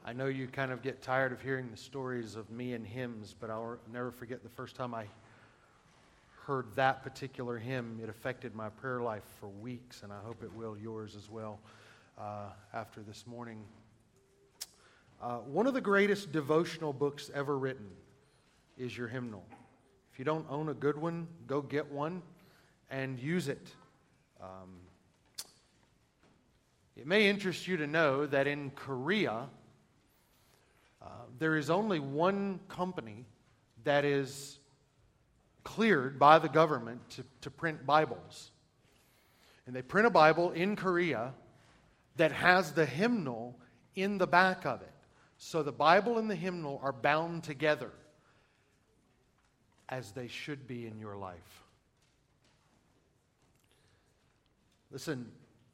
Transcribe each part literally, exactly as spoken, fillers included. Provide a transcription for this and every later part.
I know you kind of get tired of hearing the stories of me and hymns, but I'll never forget the first time I heard that particular hymn. It affected my prayer life for weeks, and I hope it will yours as well uh, after this morning. Uh, one of the greatest devotional books ever written is your hymnal. If you don't own a good one, go get one and use it. Um, it may interest you to know that in Korea, uh, there is only one company that is cleared by the government to, to print Bibles. And they print a Bible in Korea that has the hymnal in the back of it. So the Bible and the hymnal are bound together as they should be in your life. Listen,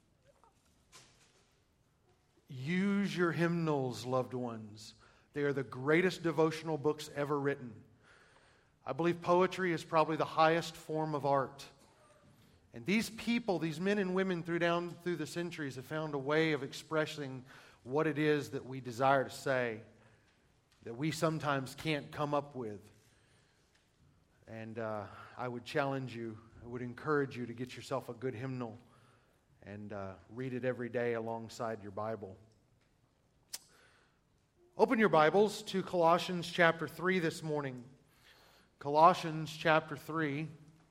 use your hymnals, loved ones. They are the greatest devotional books ever written. I believe poetry is probably the highest form of art. And these people, these men and women through down through the centuries have found a way of expressing what it is that we desire to say, that we sometimes can't come up with. And uh, I would challenge you, I would encourage you to get yourself a good hymnal and uh, read it every day alongside your Bible. Open your Bibles to Colossians chapter three this morning. Colossians chapter three.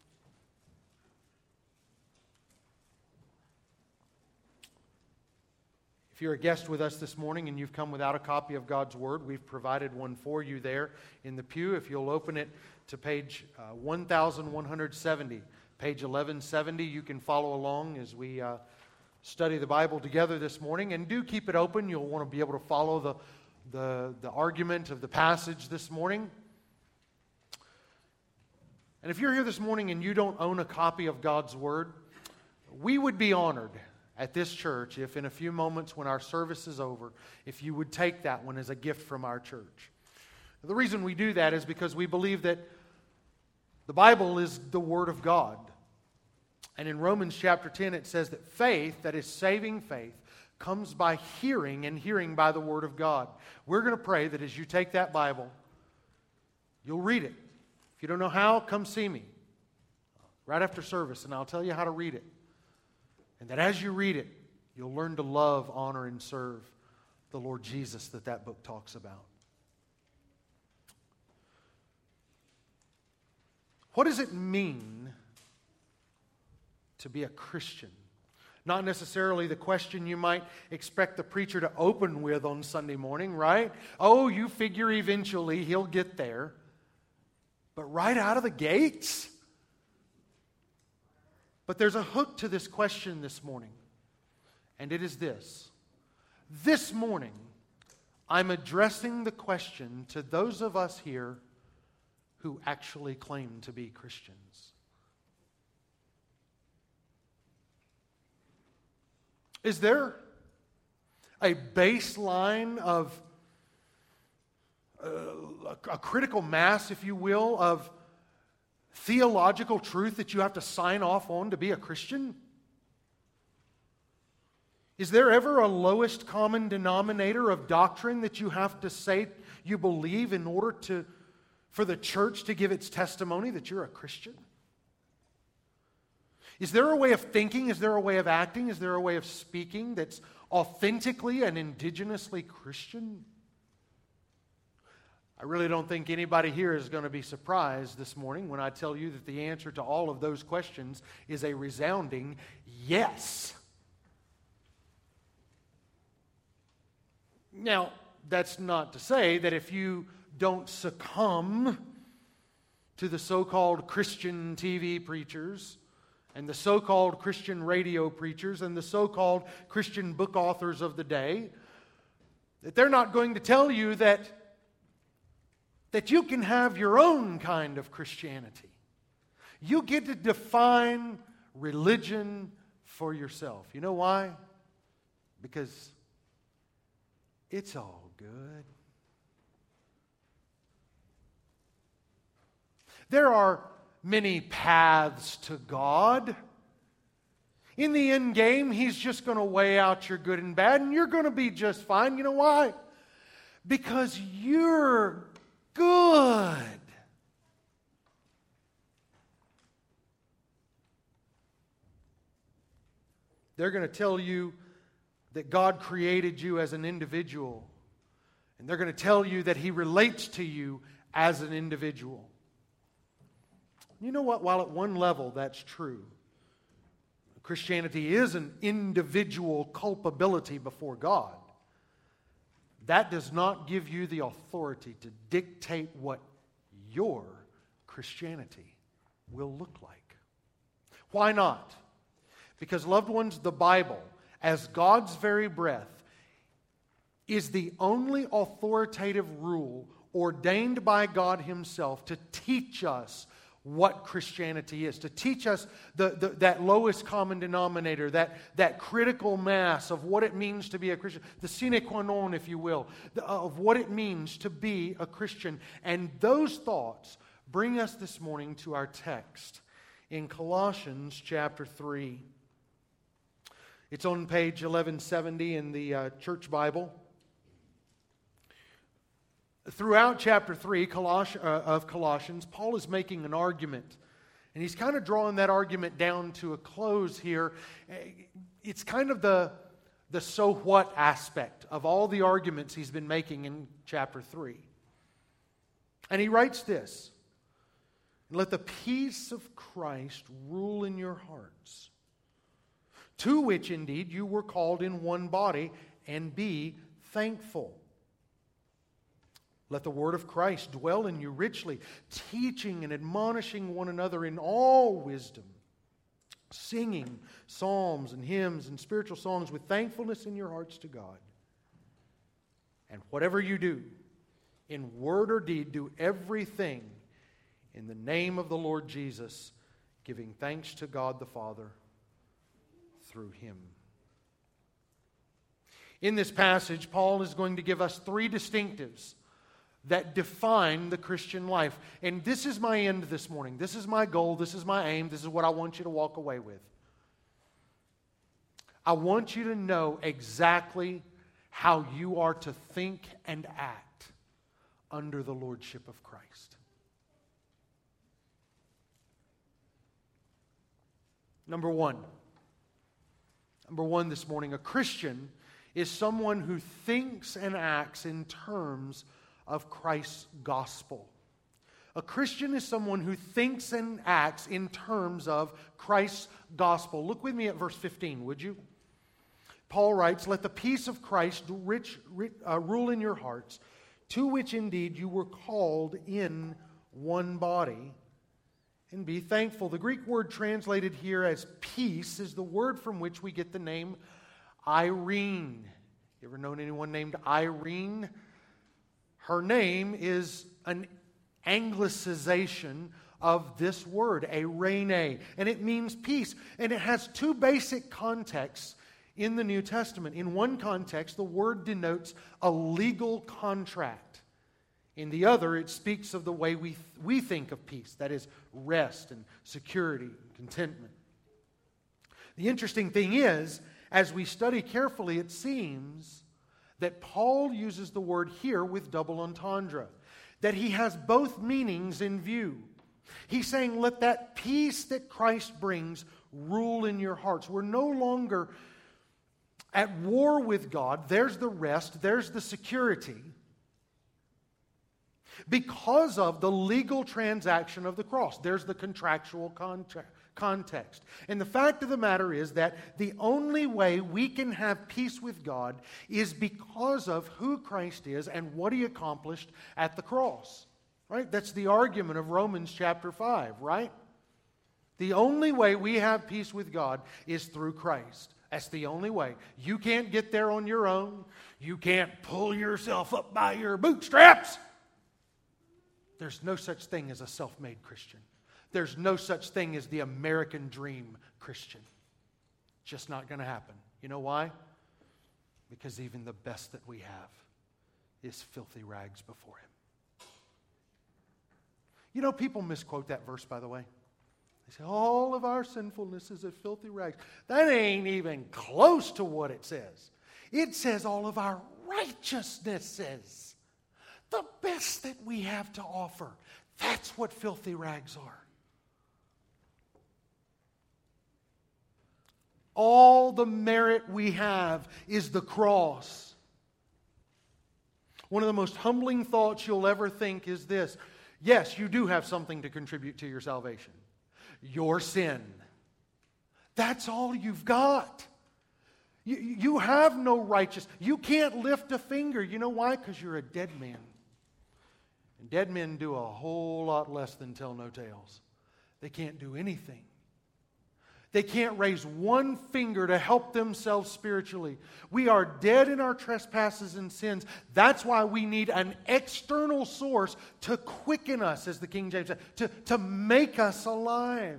If you're a guest with us this morning and you've come without a copy of God's Word, we've provided one for you there in the pew. If you'll open it to page uh, one thousand one hundred seventy, page eleven seventy, you can follow along as we uh, study the Bible together this morning. And do keep it open. You'll want to be able to follow the, the, the argument of the passage this morning. And if you're here this morning and you don't own a copy of God's Word, we would be honored at this church if in a few moments when our service is over, if you would take that one as a gift from our church. The reason we do that is because we believe that the Bible is the Word of God. And in Romans chapter ten it says that faith, that is saving faith, comes by hearing, and hearing by the Word of God. We're going to pray that as you take that Bible, you'll read it. If you don't know how, come see me right after service and I'll tell you how to read it. And that as you read it, you'll learn to love, honor, and serve the Lord Jesus that that book talks about. What does it mean to be a Christian? Not necessarily the question you might expect the preacher to open with on Sunday morning, right? Oh, you figure eventually he'll get there. But right out of the gates? But there's a hook to this question this morning, and it is this. This morning, I'm addressing the question to those of us here who actually claim to be Christians. Is there a baseline of uh, a critical mass, if you will, of theological truth that you have to sign off on to be a Christian? Is there ever a lowest common denominator of doctrine that you have to say you believe in order to, for the church to give its testimony that you're a Christian? Is there a way of thinking? Is there a way of acting? Is there a way of speaking that's authentically and indigenously Christian? I really don't think anybody here is going to be surprised this morning when I tell you that the answer to all of those questions is a resounding yes. Now, that's not to say that if you don't succumb to the so-called Christian T V preachers and the so-called Christian radio preachers and the so-called Christian book authors of the day, that they're not going to tell you that that you can have your own kind of Christianity. You get to define religion for yourself. You know why? Because it's all good. There are many paths to God. In the end game, He's just going to weigh out your good and bad, and you're going to be just fine. You know why? because you're good. They're going to tell you that God created you as an individual. And they're going to tell you that He relates to you as an individual. You know what? While at one level that's true, Christianity is an individual culpability before God. That does not give you the authority to dictate what your Christianity will look like. Why not? Because, loved ones, the Bible, as God's very breath, is the only authoritative rule ordained by God Himself to teach us what Christianity is, to teach us the, the, that lowest common denominator, that, that critical mass of what it means to be a Christian, the sine qua non, if you will, the, of what it means to be a Christian. And those thoughts bring us this morning to our text in Colossians chapter three. It's on page eleven seventy in the uh, Church Bible. Throughout chapter three Coloss- uh, of Colossians, Paul is making an argument. And he's kind of drawing that argument down to a close here. It's kind of the, the so what aspect of all the arguments he's been making in chapter three. And he writes this: "Let the peace of Christ rule in your hearts, to which indeed you were called in one body, and be thankful. Let the word of Christ dwell in you richly, teaching and admonishing one another in all wisdom, singing psalms and hymns and spiritual songs with thankfulness in your hearts to God. And whatever you do, in word or deed, do everything in the name of the Lord Jesus, giving thanks to God the Father through Him." In this passage, Paul is going to give us three distinctives that define the Christian life. And this is my end this morning. This is my goal. This is my aim. This is what I want you to walk away with. I want you to know exactly how you are to think and act under the lordship of Christ. Number one. Number one this morning, a Christian is someone who thinks and acts in terms of Christ's gospel. A Christian is someone who thinks and acts in terms of Christ's gospel. Look with me at verse fifteen, would you? Paul writes, "Let the peace of Christ rich, rich, uh, rule in your hearts, to which indeed you were called in one body, and be thankful." The Greek word translated here as peace is the word from which we get the name Irene. You ever known anyone named Irene? Her name is an anglicization of this word, eirene, and it means peace. And it has two basic contexts in the New Testament. In one context, the word denotes a legal contract. In the other, it speaks of the way we, we think of peace, that is, rest and security and contentment. The interesting thing is, as we study carefully, it seems that Paul uses the word here with double entendre, that he has both meanings in view. He's saying, let that peace that Christ brings rule in your hearts. We're no longer at war with God. There's the rest, there's the security, because of the legal transaction of the cross. There's the contractual contract. Context. And the fact of the matter is that the only way we can have peace with God is because of who Christ is and what He accomplished at the cross. Right? That's the argument of Romans chapter five, right? The only way we have peace with God is through Christ. That's the only way. You can't get there on your own. You can't pull yourself up by your bootstraps. There's no such thing as a self-made Christian. There's no such thing as the American dream Christian. Just not going to happen. You know why? Because even the best that we have is filthy rags before Him. You know, people misquote that verse, by the way. They say, all of our sinfulness is as filthy rags. That ain't even close to what it says. It says all of our righteousnesses. The best that we have to offer. That's what filthy rags are. All the merit we have is the cross. One of the most humbling thoughts you'll ever think is this. Yes, you do have something to contribute to your salvation. Your sin. That's all you've got. You, you have no righteous. You can't lift a finger. You know why? Because you're a dead man. And dead men do a whole lot less than tell no tales. They can't do anything. They can't raise one finger to help themselves spiritually. We are dead in our trespasses and sins. That's why we need an external source to quicken us, as the King James said, to, to make us alive.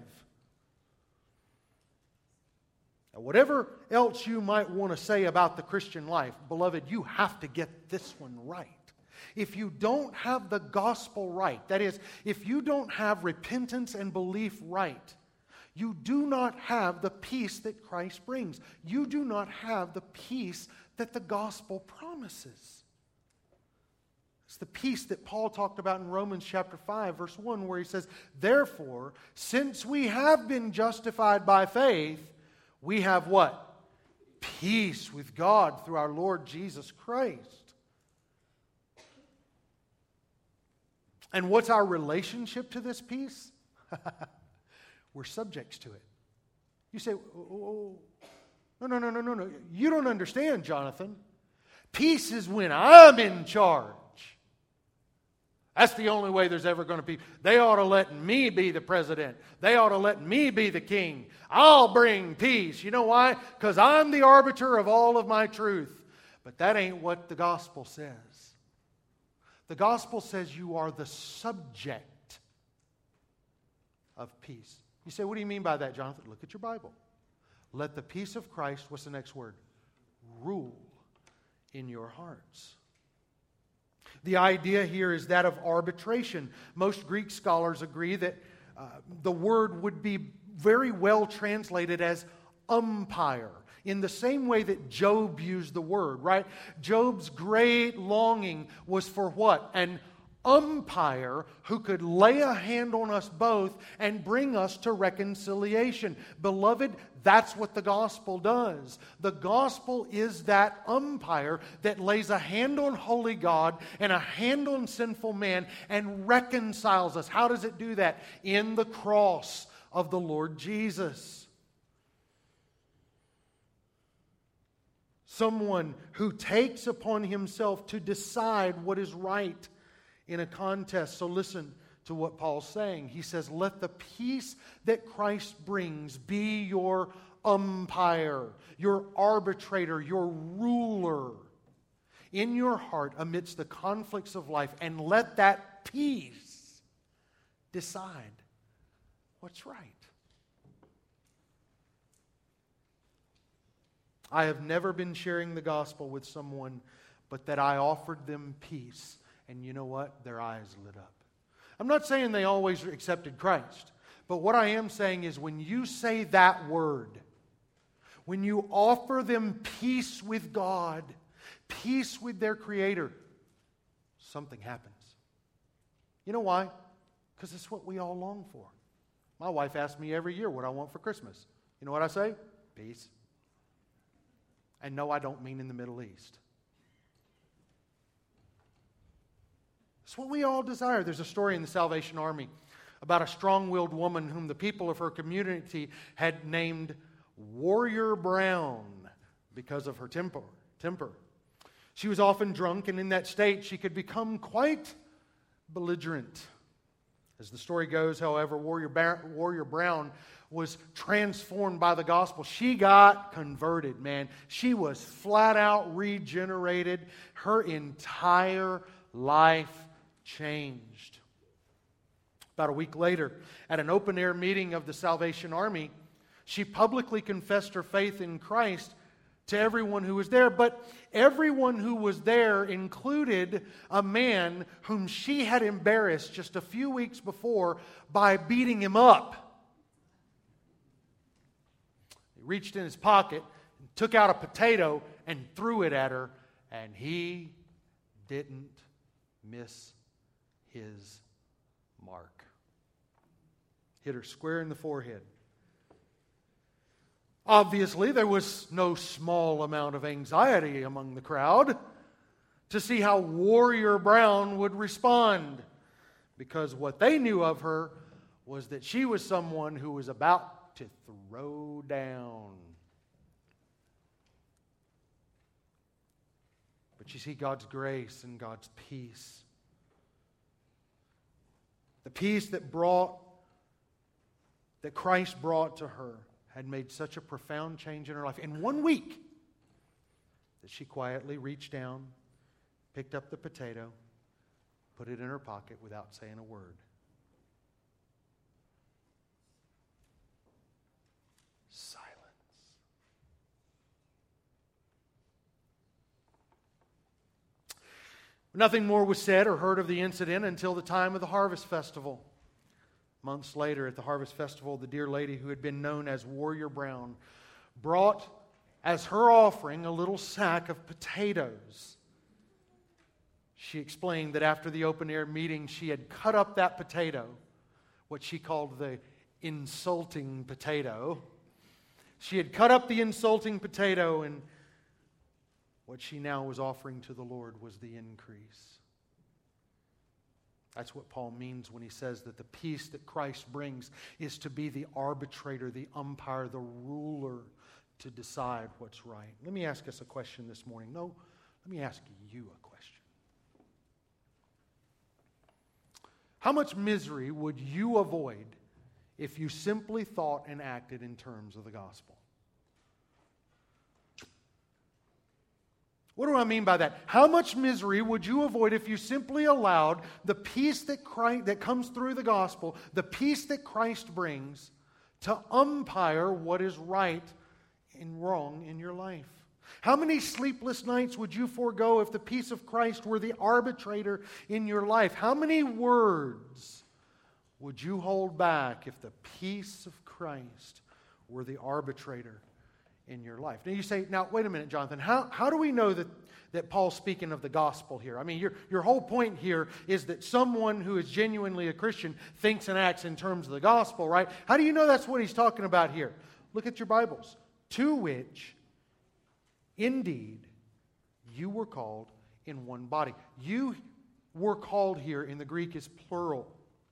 Now, whatever else you might want to say about the Christian life, beloved, you have to get this one right. If you don't have the gospel right, that is, if you don't have repentance and belief right, you do not have the peace that Christ brings. You do not have the peace that the gospel promises. It's the peace that Paul talked about in Romans chapter five, verse one, where he says, "Therefore, since we have been justified by faith, we have" what? Peace with God through our Lord Jesus Christ. And what's our relationship to this peace? We're subjects to it. You say, oh, no, no, no, no, no, no. You don't understand, Jonathan. Peace is when I'm in charge. That's the only way there's ever going to be. They ought to let me be the president. They ought to let me be the king. I'll bring peace. You know why? Because I'm the arbiter of all of my truth. But that ain't what the gospel says. The gospel says you are the subject of peace. You say, what do you mean by that, Jonathan? Look at your Bible. Let the peace of Christ, what's the next word? Rule in your hearts. The idea here is that of arbitration. Most Greek scholars agree that uh, the word would be very well translated as umpire, in the same way that Job used the word, right? Job's great longing was for what? An umpire who could lay a hand on us both and bring us to reconciliation. Beloved, that's what the gospel does. The gospel is that umpire that lays a hand on holy God and a hand on sinful man and reconciles us. How does it do that? In the cross of the Lord Jesus. Someone who takes upon himself to decide what is right in a contest. So listen to what Paul's saying. He says, let the peace that Christ brings be your umpire, your arbitrator, your ruler in your heart amidst the conflicts of life, and let that peace decide what's right. I have never been sharing the gospel with someone but that I offered them peace. And you know what? Their eyes lit up. I'm not saying they always accepted Christ. But what I am saying is when you say that word, when you offer them peace with God, peace with their Creator, something happens. You know why? Because it's what we all long for. My wife asks me every year what I want for Christmas. You know what I say? Peace. And no, I don't mean in the Middle East. It's what we all desire. There's a story in the Salvation Army about a strong-willed woman whom the people of her community had named Warrior Brown because of her temper. temper. She was often drunk, and in that state she could become quite belligerent. As the story goes, however, Warrior, Bar- Warrior Brown was transformed by the gospel. She got converted, man. She was flat out regenerated. Her entire life changed. About a week later, at an open-air meeting of the Salvation Army, she publicly confessed her faith in Christ to everyone who was there. But everyone who was there included a man whom she had embarrassed just a few weeks before by beating him up. He reached in his pocket and took out a potato and threw it at her And he didn't miss his mark. Hit her square in the forehead. Obviously, there was no small amount of anxiety among the crowd to see how Warrior Brown would respond, because what they knew of her was that she was someone who was about to throw down. But you see God's grace and God's peace. The peace that brought, that Christ brought to her had made such a profound change in her life. In one week, that she quietly reached down, picked up the potato, put it in her pocket without saying a word. Silence. Nothing more was said or heard of the incident until the time of the Harvest Festival. Months later, at the Harvest Festival, the dear lady who had been known as Warrior Brown brought as her offering a little sack of potatoes. She explained that after the open-air meeting, she had cut up that potato, what she called the insulting potato. She had cut up the insulting potato, and what she now was offering to the Lord was the increase. That's what Paul means when he says that the peace that Christ brings is to be the arbitrator, the umpire, the ruler to decide what's right. Let me ask us a question this morning. No, let me ask you a question. How much misery would you avoid if you simply thought and acted in terms of the gospel? What do I mean by that? How much misery would you avoid if you simply allowed the peace that Christ, that comes through the gospel, the peace that Christ brings, to umpire what is right and wrong in your life? How many sleepless nights would you forego if the peace of Christ were the arbitrator in your life? How many words would you hold back if the peace of Christ were the arbitrator in your life? Now you say, now wait a minute, Jonathan, how, how do we know that, that Paul's speaking of the gospel here? I mean, your, your whole point here is that someone who is genuinely a Christian thinks and acts in terms of the gospel, right? How do you know that's what he's talking about here? Look at your Bibles. To which, indeed, you were called in one body. You were called here in the Greek is plural.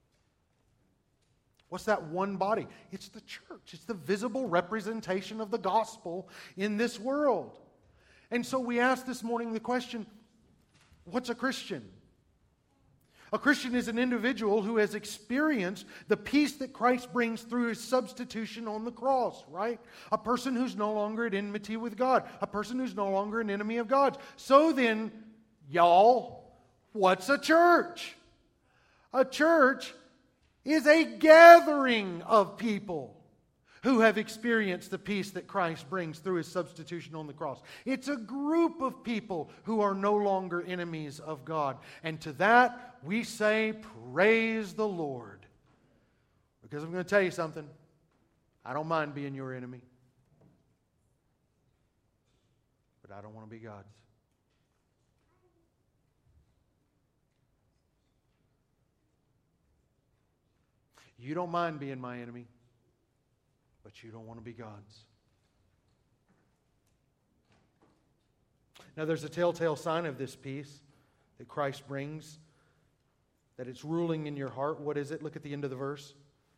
What's that one body? It's the church. It's the visible representation of the gospel in this world. And so we ask this morning the question, what's a Christian? A Christian is an individual who has experienced the peace that Christ brings through His substitution on the cross, right? A person who's no longer at enmity with God. A person who's no longer an enemy of God. So then, y'all, what's a church? A church is a gathering of people who have experienced the peace that Christ brings through His substitution on the cross. It's a group of people who are no longer enemies of God. And to that, we say, praise the Lord. Because I'm going to tell you something. I don't mind being your enemy. But I don't want to be God's. You don't mind being my enemy, but you don't want to be God's. Now, there's a telltale sign of this peace that Christ brings, that it's ruling in your heart. What is it? Look at the end of the verse.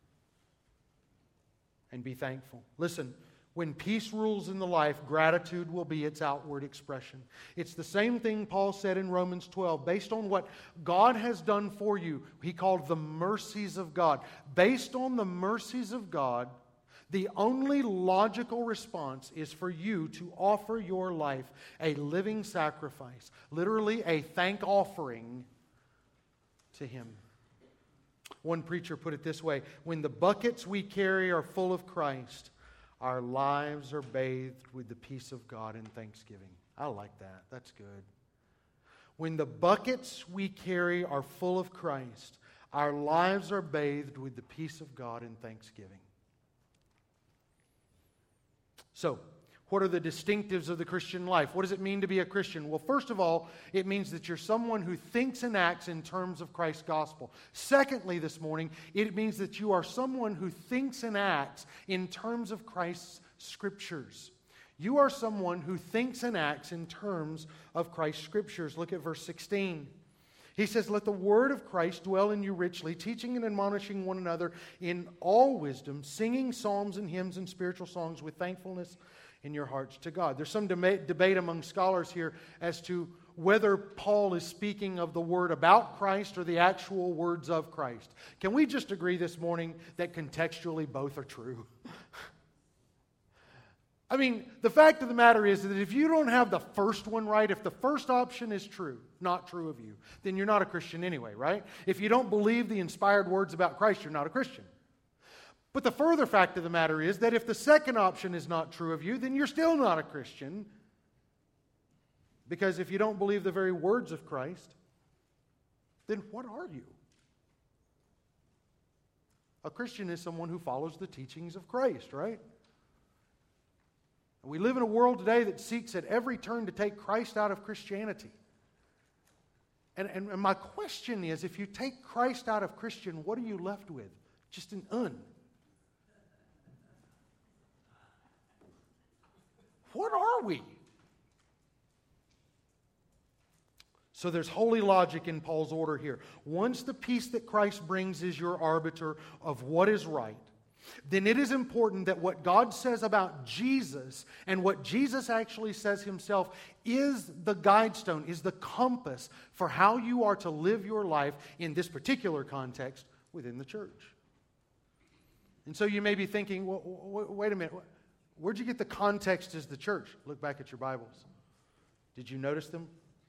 And be thankful. Listen, when peace rules in the life, gratitude will be its outward expression. It's the same thing Paul said in Romans twelve. Based on what God has done for you, he called the mercies of God. Based on the mercies of God, the only logical response is for you to offer your life a living sacrifice, literally a thank offering to Him. One preacher put it this way: when the buckets we carry are full of Christ, our lives are bathed with the peace of God in thanksgiving. I like that. That's good. When the buckets we carry are full of Christ, our lives are bathed with the peace of God in thanksgiving. So, What are the distinctives of the Christian life? What does it mean to be a Christian? Well, first of all, it means that you're someone who thinks and acts in terms of Christ's gospel. Secondly, this morning, it means that you are someone who thinks and acts in terms of Christ's scriptures. You are someone who thinks and acts in terms of Christ's scriptures. Look at verse sixteen. He says, "Let the word of Christ dwell in you richly, teaching and admonishing one another in all wisdom, singing psalms and hymns and spiritual songs with thankfulness in your hearts to God." There's some deba- debate among scholars here as to whether Paul is speaking of the word about Christ or the actual words of Christ. Can we just agree this morning that contextually both are true? I mean, the fact of the matter is that if you don't have the first one right, if the first option is true, not true of you, then you're not a Christian anyway, right? If you don't believe the inspired words about Christ, you're not a Christian. But the further fact of the matter is that if the second option is not true of you, then you're still not a Christian. Because if you don't believe the very words of Christ, then what are you? A Christian is someone who follows the teachings of Christ, right? We live in a world today that seeks at every turn to take Christ out of Christianity. And, and, and my question is, if you take Christ out of Christian, what are you left with? Just an un. What are we? So there's holy logic in Paul's order here. Once the peace that Christ brings is your arbiter of what is right, then it is important that what God says about Jesus and what Jesus actually says himself is the guidestone, is the compass for how you are to live your life in this particular context within the church. And so you may be thinking, well, wait a minute, where'd you get the context as the church? Look back at your Bibles. Did you notice them?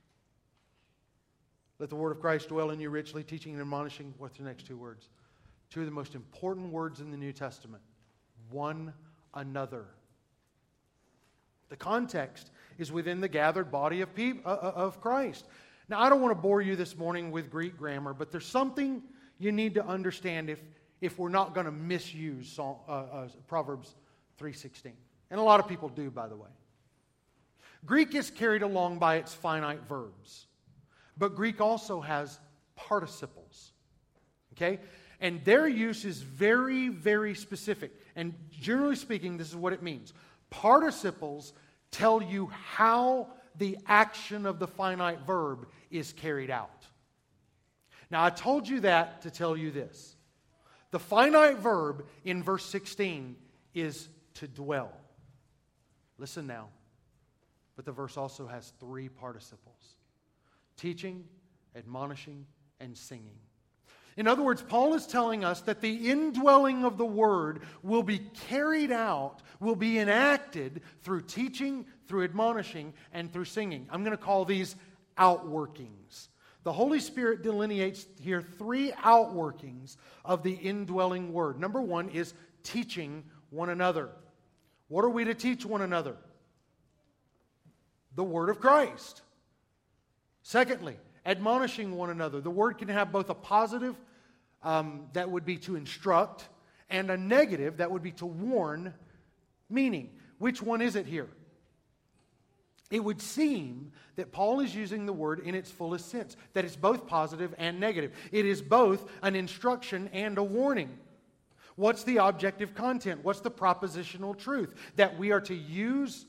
Let the word of Christ dwell in you richly, teaching and admonishing. What's the next two words? Two of the most important words in the New Testament. One another. The context is within the gathered body of, people, uh, of Christ. Now, I don't want to bore you this morning with Greek grammar, but there's something you need to understand if, if we're not going to misuse Psalm, uh, uh, Proverbs three sixteen. And a lot of people do, by the way. Greek is carried along by its finite verbs. But Greek also has participles. Okay? And their use is very, very specific. And generally speaking, this is what it means. Participles tell you how the action of the finite verb is carried out. Now, I told you that to tell you this. The finite verb in verse sixteen is to dwell. Listen now. But the verse also has three participles. Teaching, admonishing, and singing. In other words, Paul is telling us that the indwelling of the Word will be carried out, will be enacted through teaching, through admonishing, and through singing. I'm going to call these outworkings. The Holy Spirit delineates here three outworkings of the indwelling Word. Number one is teaching one another. What are we to teach one another? The Word of Christ. Secondly, admonishing one another. The word can have both a positive, um, that would be to instruct, and a negative, that would be to warn, meaning. Which one is it here? It would seem that Paul is using the word in its fullest sense, that it's both positive and negative. It is both an instruction and a warning. What's the objective content? What's the propositional truth? That we are to use...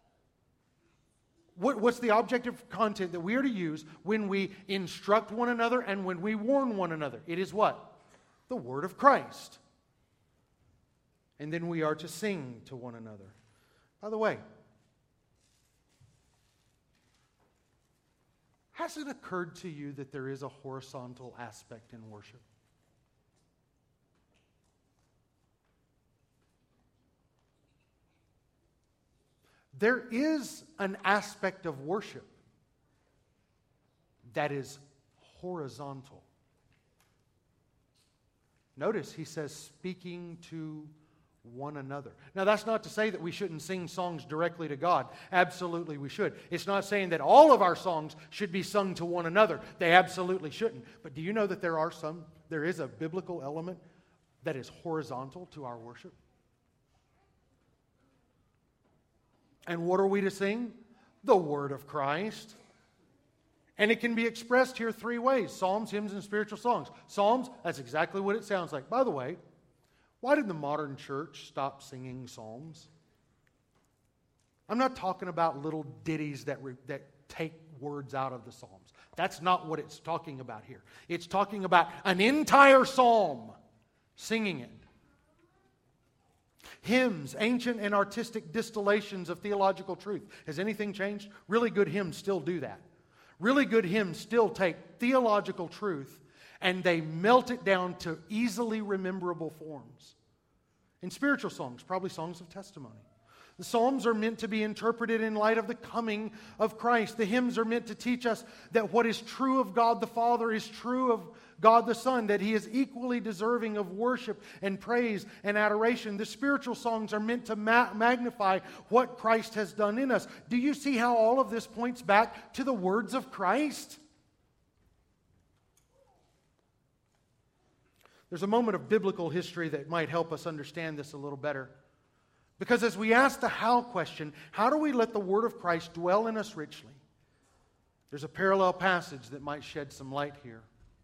What, what's the objective content that we are to use when we instruct one another and when we warn one another? It is what? The Word of Christ. And then we are to sing to one another. By the way, has it occurred to you that there is a horizontal aspect in worship? There is an aspect of worship that is horizontal. Notice he says speaking to one another. Now that's not to say that we shouldn't sing songs directly to God. Absolutely we should. It's not saying that all of our songs should be sung to one another. They absolutely shouldn't. But do you know that there are some, there is a biblical element that is horizontal to our worship? And what are we to sing? The Word of Christ. And it can be expressed here three ways: psalms, hymns, and spiritual songs. Psalms, that's exactly what it sounds like. By the way, why did the modern church stop singing psalms? I'm not talking about little ditties that, re, that take words out of the psalms. That's not what it's talking about here. It's talking about an entire psalm, singing it. Hymns, ancient and artistic distillations of theological truth. Has anything changed? Really good hymns still do that. Really good hymns still take theological truth and they melt it down to easily rememberable forms. In spiritual songs, probably songs of testimony. The Psalms are meant to be interpreted in light of the coming of Christ. The hymns are meant to teach us that what is true of God the Father is true of God the Son, that He is equally deserving of worship and praise and adoration. The spiritual songs are meant to ma- magnify what Christ has done in us. Do you see how all of this points back to the words of Christ? There's a moment of biblical history that might help us understand this a little better. Because as we ask the how question, how do we let the Word of Christ dwell in us richly? There's a parallel passage that might shed some light here.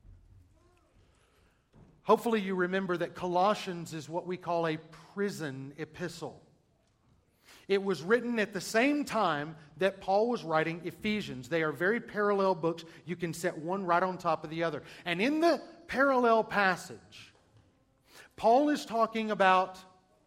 Hopefully you remember that Colossians is what we call a prison epistle. It was written at the same time that Paul was writing Ephesians. They are very parallel books. You can set one right on top of the other. And in the parallel passage, Paul is talking about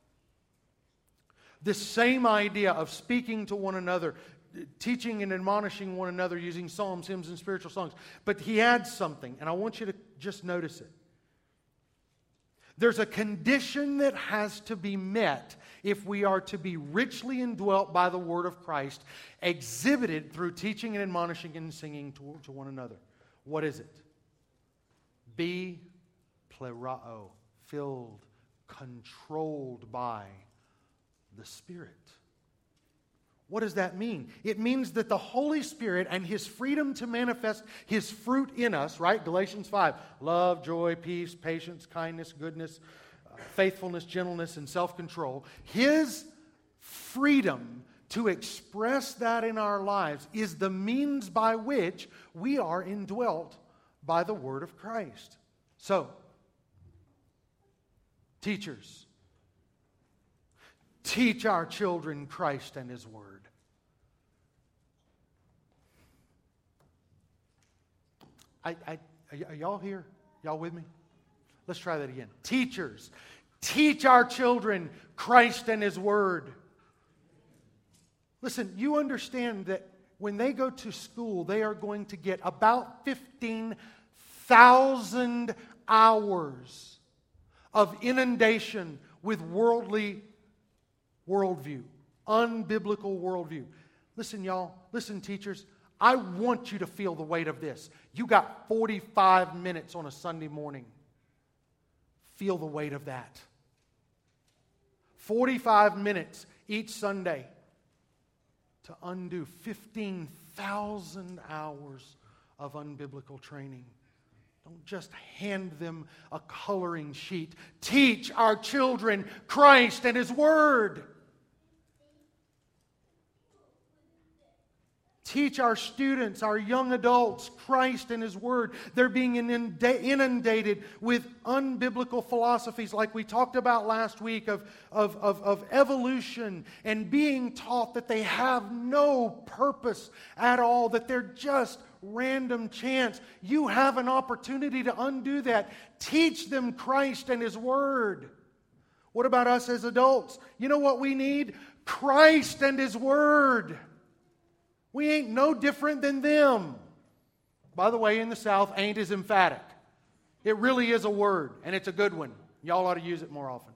this same idea of speaking to one another, teaching and admonishing one another using psalms, hymns, and spiritual songs. But he adds something, and I want you to just notice it. There's a condition that has to be met if we are to be richly indwelt by the Word of Christ, exhibited through teaching and admonishing and singing to, to one another. What is it? Be plerao, filled, controlled by the Spirit. What does that mean? It means that the Holy Spirit and His freedom to manifest His fruit in us, right? Galatians five, love, joy, peace, patience, kindness, goodness, uh, faithfulness, gentleness, and self-control. His freedom to express that in our lives is the means by which we are indwelt by the Word of Christ. So, teachers, teach our children Christ and His Word. I, I, are y'all here? Y'all with me? Let's try that again. Teachers, teach our children Christ and His Word. Listen, you understand that when they go to school, they are going to get about fifteen thousand hours of inundation with worldly worldview, unbiblical worldview. Listen, y'all. Listen, teachers. I want you to feel the weight of this. You got forty-five minutes on a Sunday morning. Feel the weight of that. forty-five minutes each Sunday to undo fifteen thousand hours of unbiblical training. Don't just hand them a coloring sheet. Teach our children Christ and His Word. Teach our students, our young adults, Christ and His Word. They're being inundated with unbiblical philosophies like we talked about last week of, of, of, of evolution, and being taught that they have no purpose at all, that they're just random chance. You have an opportunity to undo that. Teach them Christ and His Word. What about us as adults? You know what we need? Christ and His Word. We ain't no different than them. By the way, in the South, ain't is emphatic. It really is a word, and it's a good one. Y'all ought to use it more often.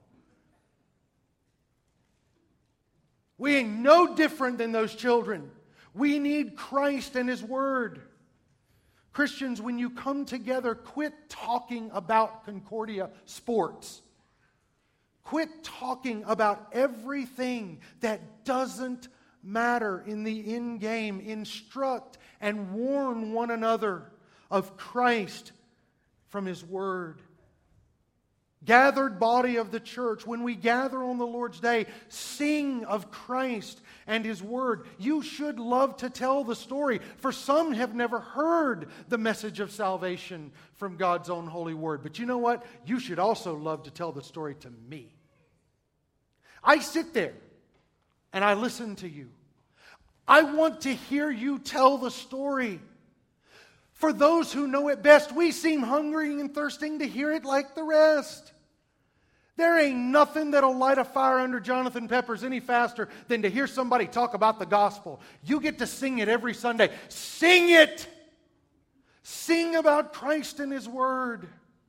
We ain't no different than those children. We need Christ and His Word. Christians, when you come together, quit talking about Concordia sports. Quit talking about everything that doesn't matter in the end game. Instruct and warn one another of Christ from His Word. gathered body of the church, when we gather on the Lord's Day, sing of Christ and His Word. You should love to tell the story, for some have never heard the message of salvation from God's own holy Word. But you know what? You should also love to tell the story to me. I sit there and I listen to you. I want to hear you tell the story. For those who know it best, we seem hungry and thirsting to hear it like the rest. There ain't nothing that'll light a fire under Jonathan Peppers any faster than to hear somebody talk about the gospel. You get to sing it every Sunday. Sing it! Sing about Christ and His Word.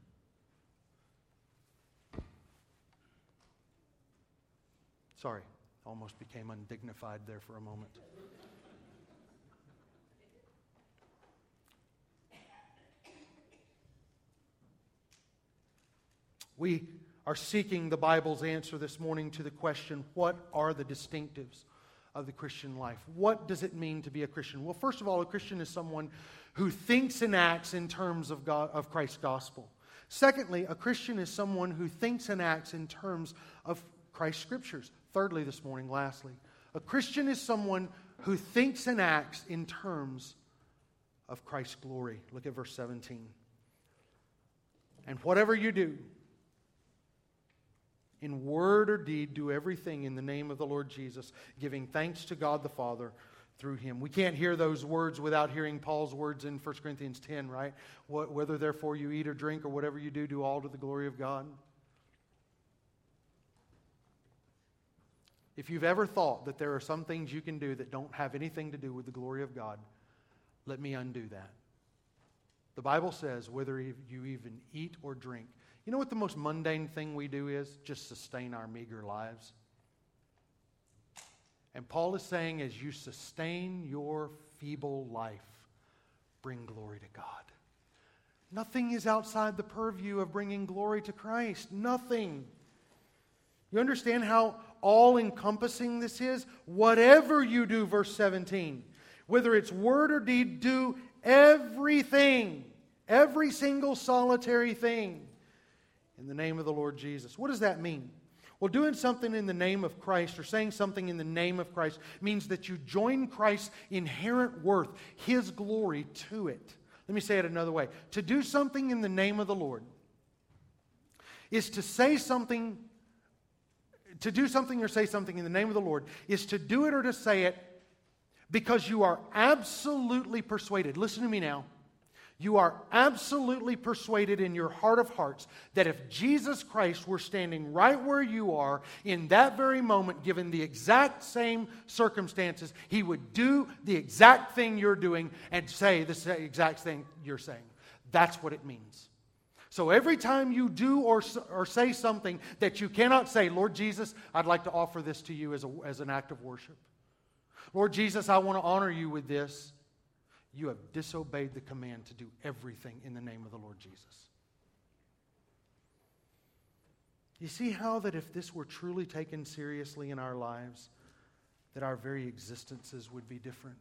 Sorry, almost became undignified there for a moment. We are seeking the Bible's answer this morning to the question, what are the distinctives of the Christian life? What does it mean to be a Christian? Well, first of all, a Christian is someone who thinks and acts in terms of God, of Christ's gospel. Secondly, a Christian is someone who thinks and acts in terms of Christ's scriptures. Thirdly, this morning, lastly, a Christian is someone who thinks and acts in terms of Christ's glory. Look at verse seventeen. And whatever you do, in word or deed, do everything in the name of the Lord Jesus, giving thanks to God the Father through Him. We can't hear those words without hearing Paul's words in First Corinthians ten, right? Whether therefore you eat or drink or whatever you do, do all to the glory of God. If you've ever thought that there are some things you can do that don't have anything to do with the glory of God, let me undo that. The Bible says whether you even eat or drink. You know what the most mundane thing we do is? Just sustain our meager lives. And Paul is saying, as you sustain your feeble life, bring glory to God. Nothing is outside the purview of bringing glory to Christ. Nothing. You understand how all-encompassing this is? Whatever you do, verse seventeen, whether it's word or deed, do everything, every single solitary thing, in the name of the Lord Jesus. What does that mean? Well, doing something in the name of Christ or saying something in the name of Christ means that you join Christ's inherent worth, His glory, to it. Let me say it another way. To do something in the name of the Lord is to say something, to do something or say something in the name of the Lord is to do it or to say it because you are absolutely persuaded. Listen to me now. You are absolutely persuaded in your heart of hearts that if Jesus Christ were standing right where you are in that very moment, given the exact same circumstances, He would do the exact thing you're doing and say the exact thing you're saying. That's what it means. So every time you do or, or say something that you cannot say, Lord Jesus, I'd like to offer this to you as, a, as an act of worship. Lord Jesus, I want to honor you with this. You have disobeyed the command to do everything in the name of the Lord Jesus. You see how that if this were truly taken seriously in our lives, that our very existences would be different?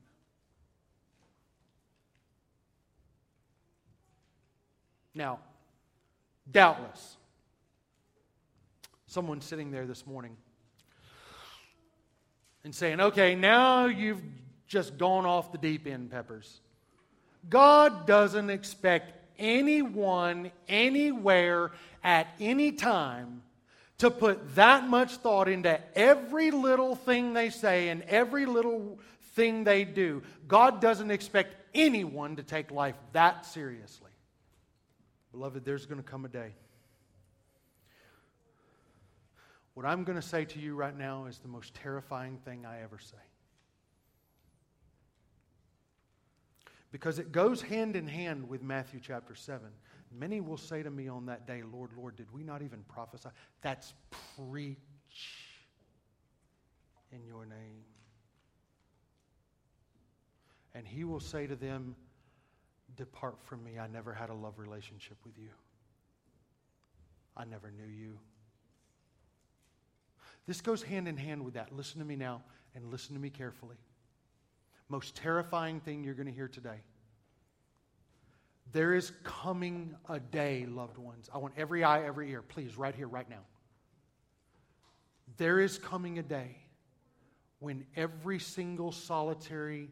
Now, doubtless, someone sitting there this morning and saying, okay, now you've just gone off the deep end, Peppers. God doesn't expect anyone, anywhere, at any time to put that much thought into every little thing they say and every little thing they do. God doesn't expect anyone to take life that seriously. Beloved, there's going to come a day. What I'm going to say to you right now is the most terrifying thing I ever say. Because it goes hand in hand with Matthew chapter seven. Many will say to me on that day, Lord, Lord, did we not even prophesy? That's preach in your name. And He will say to them, depart from me. I never had a love relationship with you. I never knew you. This goes hand in hand with that. Listen to me now and listen to me carefully. Most terrifying thing you're going to hear today. There is coming a day, loved ones. I want every eye, every ear, please, right here, right now. There is coming a day when every single solitary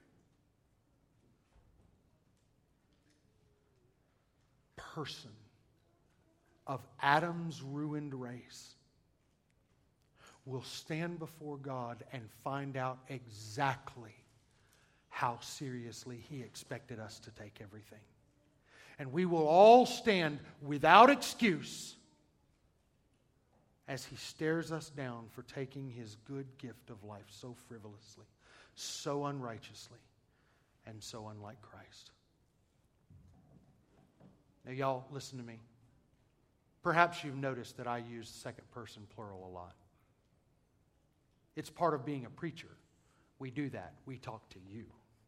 person of Adam's ruined race will stand before God and find out exactly how seriously He expected us to take everything. And we will all stand without excuse as He stares us down for taking His good gift of life so frivolously, so unrighteously, and so unlike Christ. Now, y'all, listen to me. Perhaps you've noticed that I use second person plural a lot. It's part of being a preacher. We do that. We talk to you.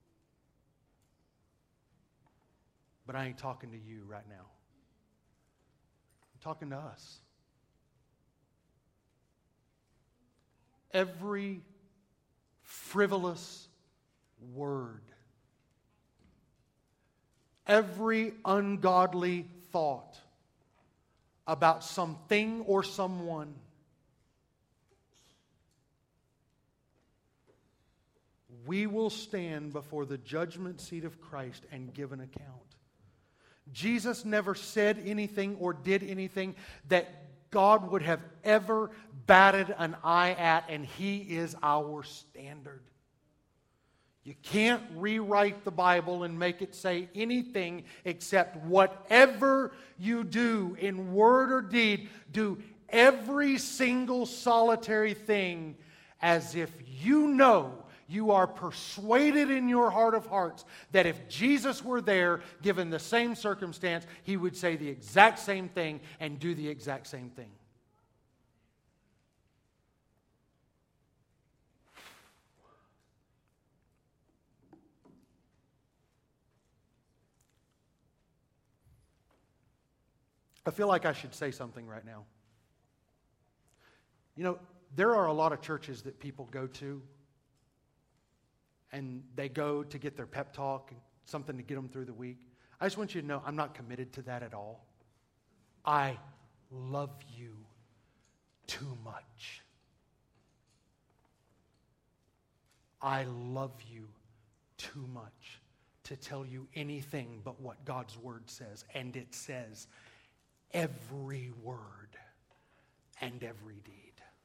But I ain't talking to you right now. I'm talking to us. Every frivolous word, every ungodly thought about something or someone, we will stand before the judgment seat of Christ and give an account. Jesus never said anything or did anything that God would have ever batted an eye at, and He is our standard. You can't rewrite the Bible and make it say anything except whatever you do in word or deed, do every single solitary thing as if you know, you are persuaded in your heart of hearts that if Jesus were there, given the same circumstance, He would say the exact same thing and do the exact same thing. I feel like I should say something right now. You know, there are a lot of churches that people go to, and they go to get their pep talk and something to get them through the week. I just want you to know I'm not committed to that at all. I love you too much. I love you too much to tell you anything but what God's Word says. And it says every word and every deed.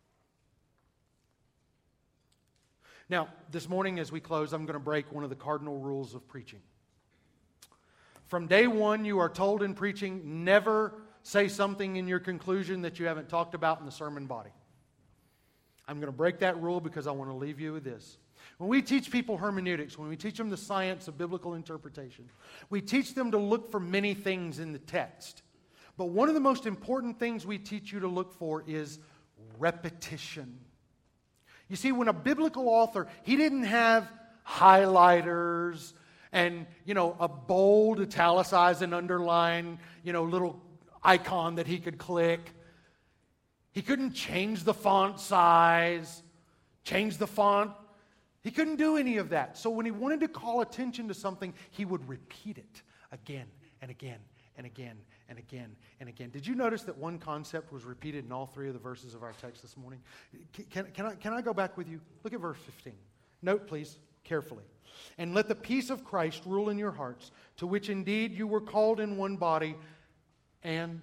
Now, this morning as we close, I'm going to break one of the cardinal rules of preaching. From day one, you are told in preaching, never say something in your conclusion that you haven't talked about in the sermon body. I'm going to break that rule because I want to leave you with this. When we teach people hermeneutics, when we teach them the science of biblical interpretation, we teach them to look for many things in the text. But one of the most important things we teach you to look for is repetition. You see, when a biblical author, he didn't have highlighters and, you know, a bold, italicized and underline, you know, little icon that he could click. He couldn't change the font size, change the font. He couldn't do any of that. So when he wanted to call attention to something, he would repeat it again and again and again and again and again. Did you notice that one concept was repeated in all three of the verses of our text this morning? Can, can, I, can I go back with you? Look at verse fifteen. Note, please, carefully. And let the peace of Christ rule in your hearts, to which indeed you were called in one body, and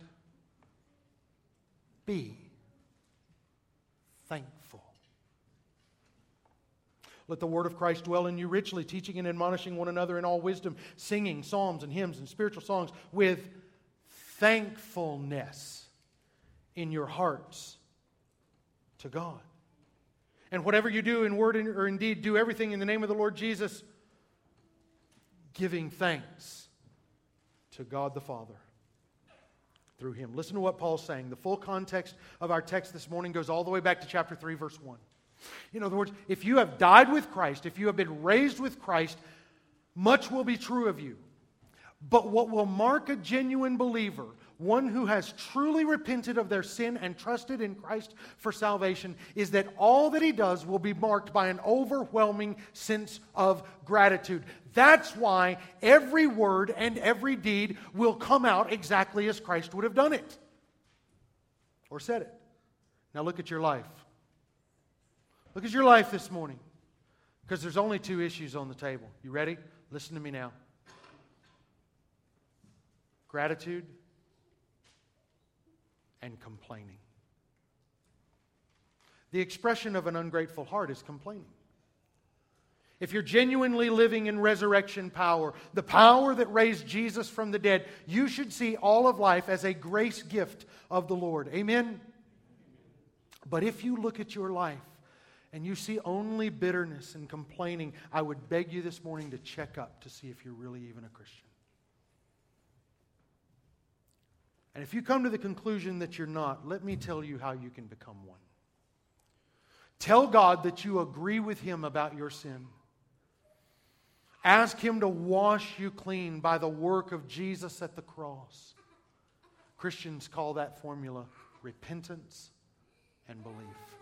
be thankful. Let the word of Christ dwell in you richly, teaching and admonishing one another in all wisdom, singing psalms and hymns and spiritual songs with thankfulness in your hearts to God. And whatever you do in word or in deed, do everything in the name of the Lord Jesus, giving thanks to God the Father through Him. Listen to what Paul's saying. The full context of our text this morning goes all the way back to chapter three, verse one. In other words, if you have died with Christ, if you have been raised with Christ, much will be true of you. But what will mark a genuine believer, one who has truly repented of their sin and trusted in Christ for salvation, is that all that he does will be marked by an overwhelming sense of gratitude. That's why every word and every deed will come out exactly as Christ would have done it or said it. Now look at your life. Look at your life this morning, because there's only two issues on the table. You ready? Listen to me now. Gratitude and complaining. The expression of an ungrateful heart is complaining. If you're genuinely living in resurrection power, the power that raised Jesus from the dead, you should see all of life as a grace gift of the Lord. Amen? But if you look at your life and you see only bitterness and complaining, I would beg you this morning to check up to see if you're really even a Christian. And if you come to the conclusion that you're not, let me tell you how you can become one. Tell God that you agree with Him about your sin. Ask Him to wash you clean by the work of Jesus at the cross. Christians call that formula repentance and belief.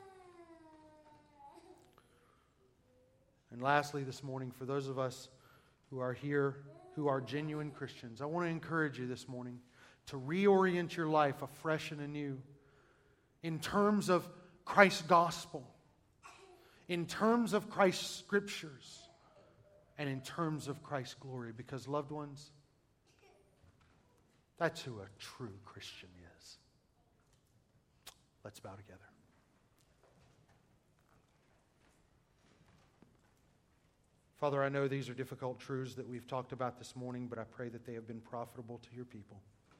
And lastly this morning, for those of us who are here, who are genuine Christians, I want to encourage you this morning to reorient your life afresh and anew in terms of Christ's gospel, in terms of Christ's scriptures, and in terms of Christ's glory. Because, loved ones, that's who a true Christian is. Let's bow together. Father, I know these are difficult truths that we've talked about this morning, but I pray that they have been profitable to your people.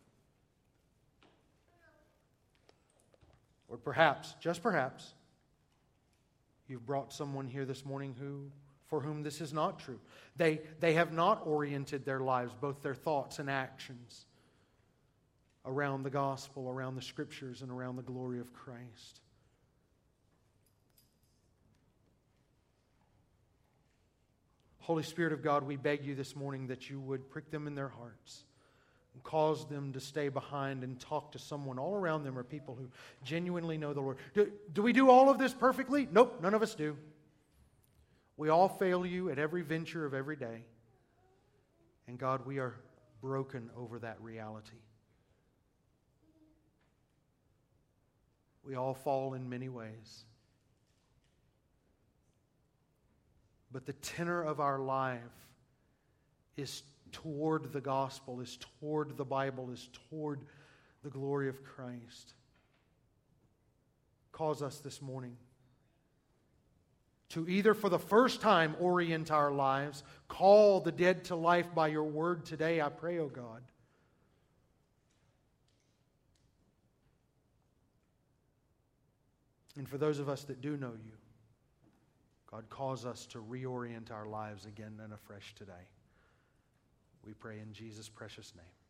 Or perhaps, just perhaps, you've brought someone here this morning who, for whom this is not true. They, they have not oriented their lives, both their thoughts and actions, around the gospel, around the scriptures, and around the glory of Christ. Holy Spirit of God, we beg you this morning that you would prick them in their hearts and cause them to stay behind and talk to someone. All around them are people who genuinely know the Lord. Do, do we do all of this perfectly? Nope, none of us do. We all fail you at every venture of every day. And God, we are broken over that reality. We all fall in many ways. But the tenor of our life is toward the gospel, is toward the Bible, is toward the glory of Christ. Cause us this morning to either for the first time orient our lives, call the dead to life by your word today, I pray, O God. And for those of us that do know you, God, cause us to reorient our lives again and afresh today. We pray in Jesus' precious name.